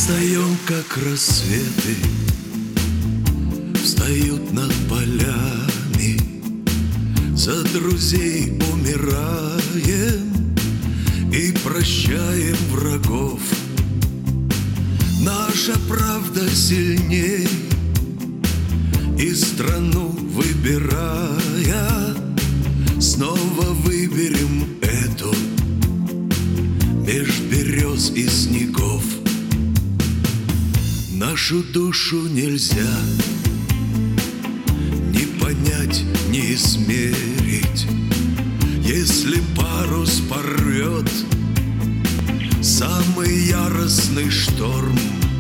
Встаем, как рассветы встают над полями, за друзей умираем и прощаем врагов. Наша правда сильней, и страну выбирая, снова выберем эту меж берез и снегов. Нашу душу нельзя ни понять, ни измерить. Если парус порвет самый яростный шторм,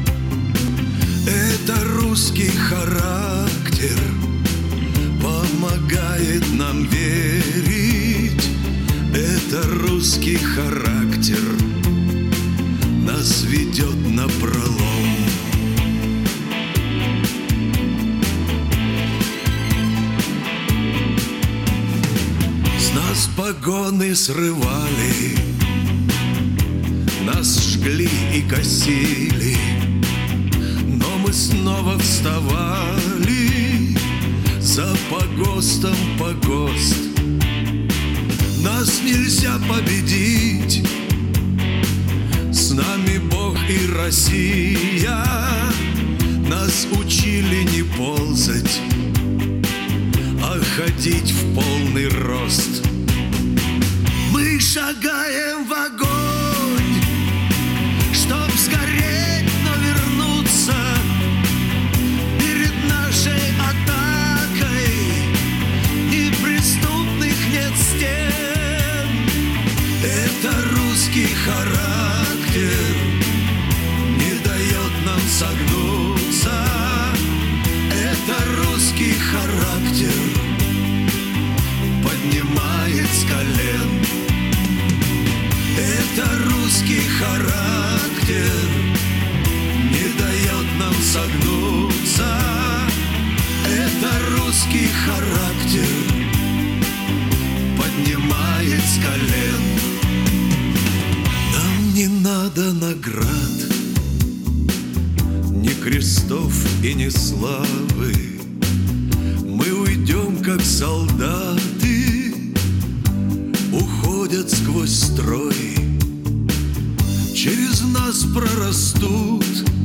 это русский характер помогает нам верить. Это русский характер нас ведет напролом. С нас погоны срывали, нас жгли и косили, но мы снова вставали за погостом погост. Нас нельзя победить, с нами Бог и Россия. Нас учили не ползать, а ходить в полный рост. Мы шагаем в огонь, чтоб сгореть, но вернуться. Перед нашей атакой неприступных нет стен. Это русский характер не дает нам согнуться. Это русский характер поднимает с колен. Это русский характер не дает нам согнуться. Это русский характер поднимает с колен. Нам не надо наград, ни крестов и ни славы. Мы уйдем, как солдаты уходят сквозь строй. Через нас прорастут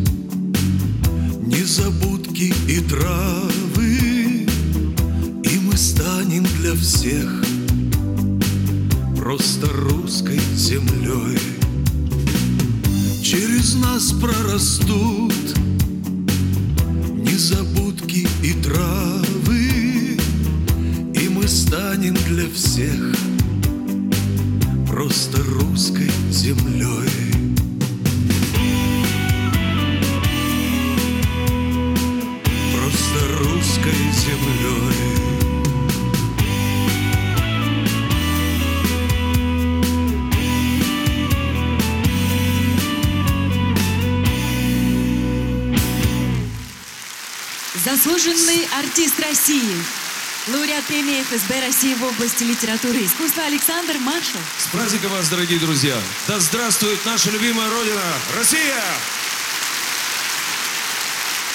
незабудки и травы, и мы станем для всех просто русской землей. Через нас прорастут незабудки и травы, и мы станем для всех просто русской землей. Просто русской землей. Заслуженный артист России, лауреат премии ФСБ России в области литературы и искусства Александр Маршал. С праздником вас, дорогие друзья! Да здравствует наша любимая Родина, Россия!